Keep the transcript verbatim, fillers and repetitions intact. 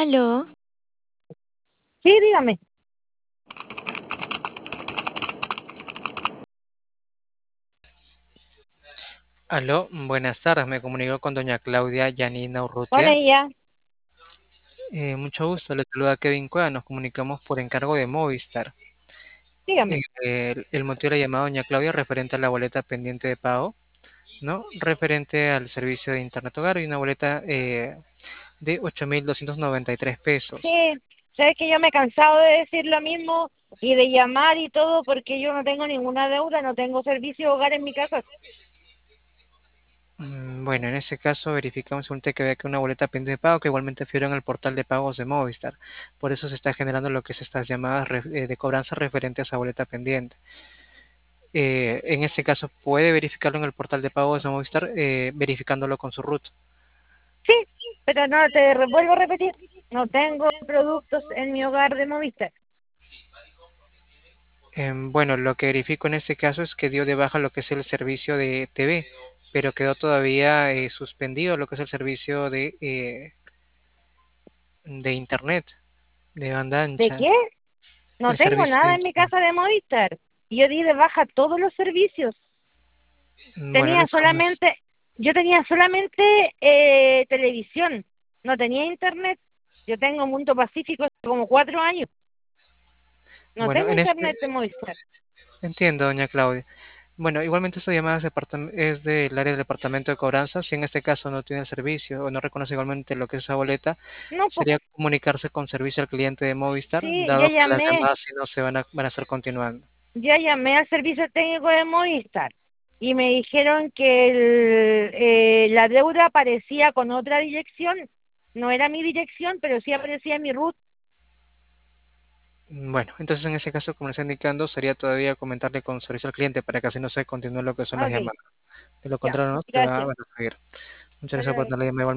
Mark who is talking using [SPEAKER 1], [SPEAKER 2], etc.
[SPEAKER 1] Aló,
[SPEAKER 2] Sí, dígame.
[SPEAKER 3] Aló, buenas tardes. Me comunico con doña Claudia Yanina
[SPEAKER 2] Con
[SPEAKER 3] Urrutia.
[SPEAKER 2] ella,
[SPEAKER 3] Eh, mucho gusto, le saluda Kevin Cueva. Nos comunicamos por encargo de Movistar. Eh,
[SPEAKER 2] dígame.
[SPEAKER 3] el, el motivo de la llamada, doña Claudia, referente a la boleta pendiente de pago, ¿no? Referente al servicio de Internet Hogar y una boleta eh, de ocho mil doscientos noventa y tres pesos.
[SPEAKER 2] Sí, sabes que yo me he cansado de decir lo mismo y de llamar y todo porque yo no tengo ninguna deuda, no tengo servicio de hogar en mi casa.
[SPEAKER 3] Mm, Bueno, en ese caso verificamos un que vea que una boleta pendiente de pago que igualmente figura en el portal de pagos de Movistar. Por eso se está generando lo que es estas llamadas re- eh, de cobranza referente a esa boleta pendiente. Eh, en este caso puede verificarlo en el portal de pagos de Movistar, eh, verificándolo con su root.
[SPEAKER 2] Sí, pero no te re- vuelvo a repetir, no tengo productos en mi hogar de Movistar.
[SPEAKER 3] Em, bueno, lo que verifico en este caso es que dio de baja lo que es el servicio de T V, pero quedó todavía eh, suspendido lo que es el servicio de, eh, de Internet, de banda
[SPEAKER 2] ¿De
[SPEAKER 3] ancha,
[SPEAKER 2] qué? No
[SPEAKER 3] el
[SPEAKER 2] tengo
[SPEAKER 3] servicio de
[SPEAKER 2] nada en mi
[SPEAKER 3] Internet.
[SPEAKER 2] casa de Movistar. Yo di de baja todos los servicios.
[SPEAKER 3] Bueno, la
[SPEAKER 2] Tenía
[SPEAKER 3] información,
[SPEAKER 2] solamente, yo tenía solamente eh, televisión, no tenía internet. Yo tengo Mundo Pacífico hace como cuatro años. No
[SPEAKER 3] bueno,
[SPEAKER 2] tengo
[SPEAKER 3] en este,
[SPEAKER 2] internet de Movistar.
[SPEAKER 3] entiendo, doña Claudia. Bueno, igualmente esta llamada es, departam- es del área del departamento de cobranza. Si en este caso no tiene el servicio o no reconoce igualmente lo que es esa boleta,
[SPEAKER 2] No, pues
[SPEAKER 3] sería comunicarse con servicio al cliente de Movistar,
[SPEAKER 2] sí, ya
[SPEAKER 3] dado que las
[SPEAKER 2] llamé,
[SPEAKER 3] llamadas si no se van a, van a estar continuando.
[SPEAKER 2] ya llamé al servicio técnico de Movistar y me dijeron que el, eh, la deuda aparecía con otra dirección. No era mi dirección, pero sí aparecía mi root.
[SPEAKER 3] Bueno, entonces en ese caso, como le está indicando, sería todavía comentarle con servicio al cliente para que así no se continúe lo que son las
[SPEAKER 2] Ok,
[SPEAKER 3] llamadas. De lo
[SPEAKER 2] ya,
[SPEAKER 3] contrario, no se va,
[SPEAKER 2] gracias.
[SPEAKER 3] van a seguir. Muchas
[SPEAKER 2] Hasta
[SPEAKER 3] gracias por
[SPEAKER 2] luego.
[SPEAKER 3] darle llamada igualmente.